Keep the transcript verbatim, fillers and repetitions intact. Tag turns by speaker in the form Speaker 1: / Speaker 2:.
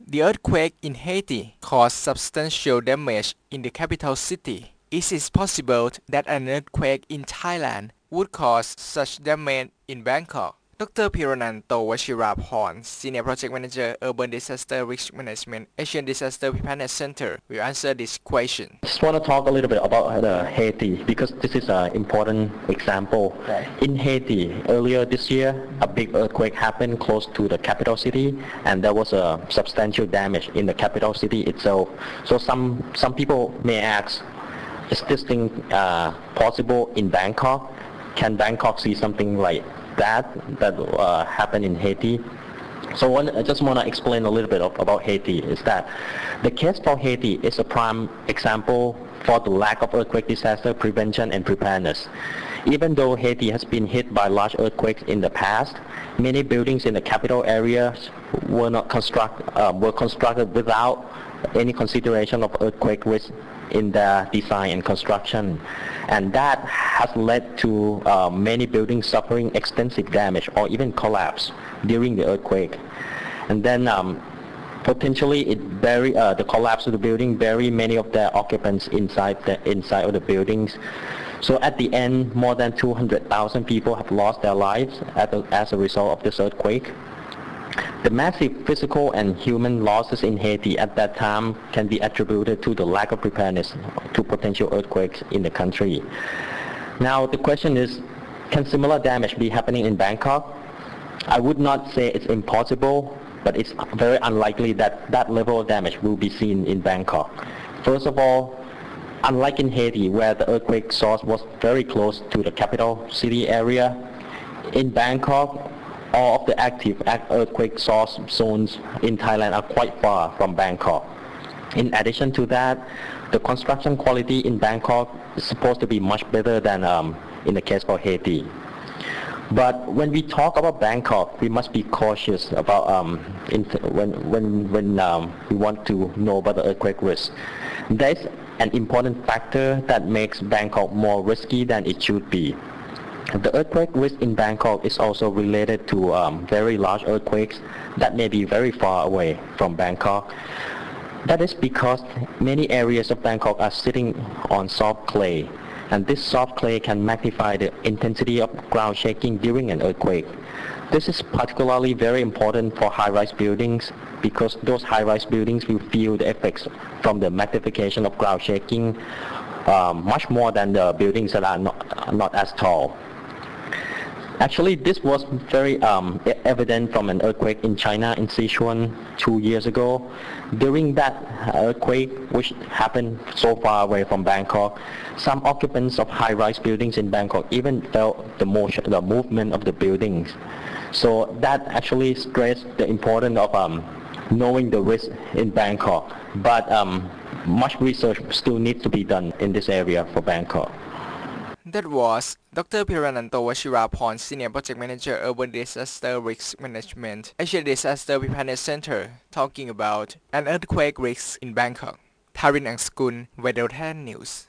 Speaker 1: The earthquake in Haiti caused substantial damage in the capital city. Is it possible that an earthquake in Thailand would cause such damage in Bangkok? Doctor Pirananto Washiraphorn, Senior Project Manager, Urban Disaster Risk Management, Asian Disaster Preparedness Center, will answer this question.
Speaker 2: Just want to talk a little bit about uh, Haiti because this is an important example.
Speaker 1: Right.
Speaker 2: In Haiti, earlier this year, a big earthquake happened close to the capital city, and there was a substantial damage in the capital city itself. So some some people may ask, is this thing uh, possible in Bangkok? Can Bangkok see something like that that uh, happened in Haiti? So one, I just want to explain a little bit of, about Haiti is that the case for Haiti is a prime example for the lack of earthquake disaster prevention and preparedness. Even though Haiti has been hit by large earthquakes in the past, many buildings in the capital areas were not construct, uh, were constructed without any consideration of earthquake risk in their design and construction, and that has led to uh, many buildings suffering extensive damage or even collapse during the earthquake. And then um, potentially it bury, uh, the collapse of the building bury many of their occupants inside the inside of the buildings. So at the end, more than two hundred thousand people have lost their lives as a, as a result of this earthquake. The massive physical and human losses in Haiti at that time can be attributed to the lack of preparedness to potential earthquakes in the country. Now the question is, can similar damage be happening in Bangkok? I would not say it's impossible, but it's very unlikely that that level of damage will be seen in Bangkok. First of all, unlike in Haiti, where the earthquake source was very close to the capital city area, in Bangkok, all of the active earthquake source zones in Thailand are quite far from Bangkok. In addition to that, the construction quality in Bangkok is supposed to be much better than um, in the case for Haiti. But when we talk about Bangkok, we must be cautious about um, in when when when um, we want to know about the earthquake risk. There's an important factor that makes Bangkok more risky than it should be. The earthquake risk in Bangkok is also related to um, very large earthquakes that may be very far away from Bangkok. That is because many areas of Bangkok are sitting on soft clay, and this soft clay can magnify the intensity of ground shaking during an earthquake. This is particularly very important for high-rise buildings because those high-rise buildings will feel the effects from the magnification of ground shaking um, much more than the buildings that are not, not as tall. Actually, this was very um, evident from an earthquake in China in Sichuan two years ago. During that earthquake, which happened so far away from Bangkok, some occupants of high-rise buildings in Bangkok even felt the motion, the movement of the buildings. So that actually stressed the importance of um, knowing the risk in Bangkok. But um, much research still needs to be done in this area for Bangkok.
Speaker 1: That was Doctor Pirananto Washiraphorn, Senior Project Manager, Urban Disaster Risk Management, Asian Disaster Preparedness Center, talking about an earthquake risk in Bangkok. Tarin Angskun, Weather News.